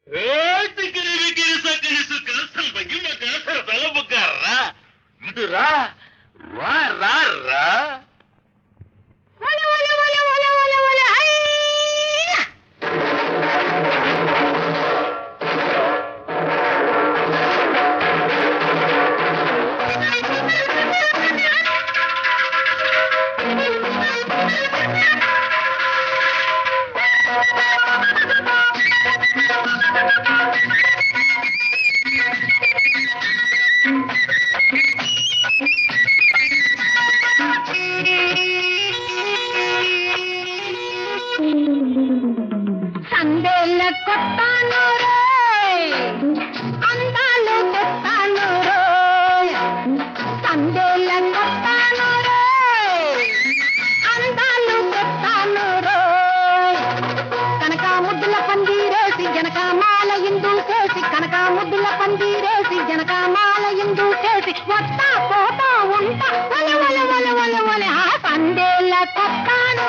తిక్కిరి వికిరి సక్కిరి సుక్క సంపకి మక సరసల బుక్కర్రా ఇటురా రా రా రా సందేళ్ళ కొట్టాను అందాలు కొట్టాను సందేళ్ళ కొట్టాను అందాలు కొట్టాను కనక ముద్దుల పందిరేసి జనకామాల ఇందు చేసి కనక ముద్దుల పందిరేసి జనకామాల ఇందు చేసి వస్తా పోతా ఉంటా ఒలె ఒలె ఒలె ఒలె ఒలె ఆ సందేళ్ళ కొట్టాను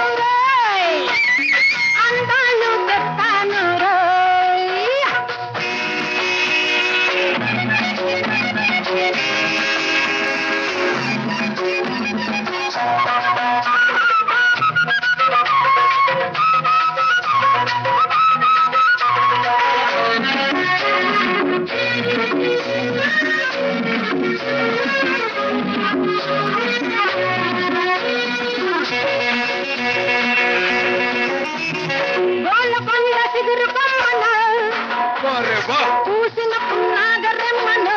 అందాలు కొట్టాను గోలకొండ సిగురు కొమ్మను పూసిన పున్నాగరెమ్మను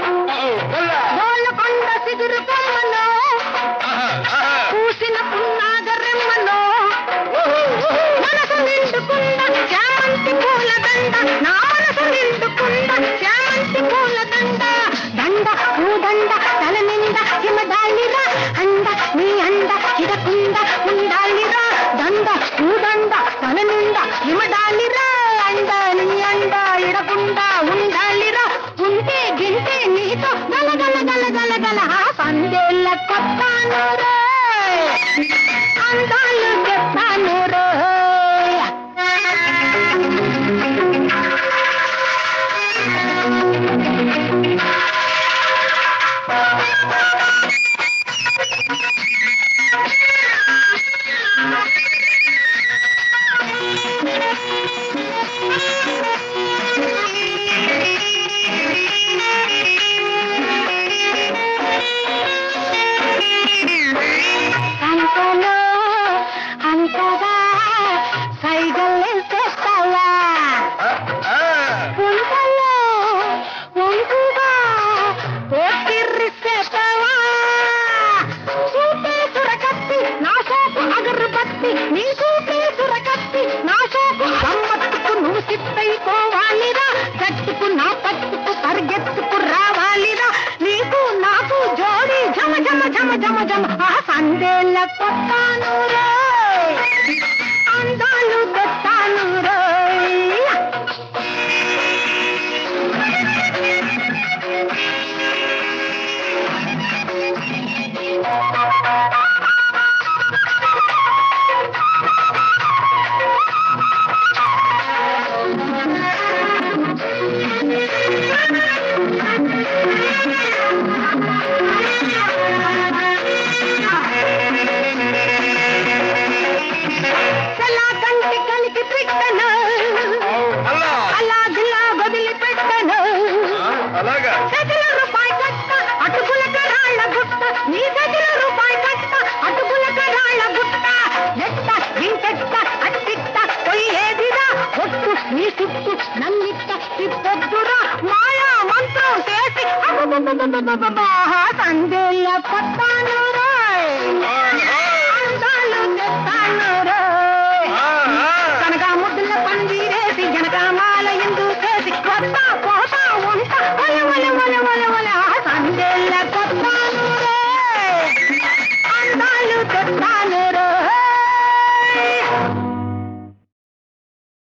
గోలకొండ సిగురు కొమ్మను పూసిన పున్నాగరెమ్మను మనసు నిండుకున్న చామంతి పూల దండ నా మనసు నిండుకున్న చామంతి పూల దండ దండ పూదండ తల నింద హిమదాలిరా అండ నీ అండ ఇదకుండ ఉండాలిరా దండ పూదండ తల నింద హిమదాలిరా అండ నీ అండ ఇడకుండా ఉండాలిరా ఉంటే గింటే నీతో గల గల గల గల గల ఆ సందేళ్ళ కొత్తాను అందాలు చెప్తాను అంతలో అంతగా సైగల్లే చేస్తావా ఉంటలో ఉంటుగా పోతిర్రి చేస్తావా చూపే సురకత్తి నా సోపు అగరబత్తి నీ చూపే సురకత్తి నా సోపు గమ్మత్తుకు నువ్వు సిద్ధైపోవాలిరా గట్టుకు నా పట్టుకు పరిగెత్తుకు రావాలిరా నీకు నాకు జోడి జమ జమ జమ జమ జమ ఆ సందేళ్ళ కొట్టాను అందాలు కొట్టాను కంటి కలికి పెట్టను అలాగిలా వదిలి పెట్టను సజల రూపాయి కట్ట అటుకుల కరాళ్ళ గుట్ట నీ సజల రూపాయి కట్ట అటుకుల కరాళ్ళ గుట్ట ఎట్ట ఇంకెట్ట అట్టిట్ట పోయేదిరా ఒట్టు నీ చుట్టూ నన్నిట్ట తిప్పొద్దురా మాయా మంత్రం చేసి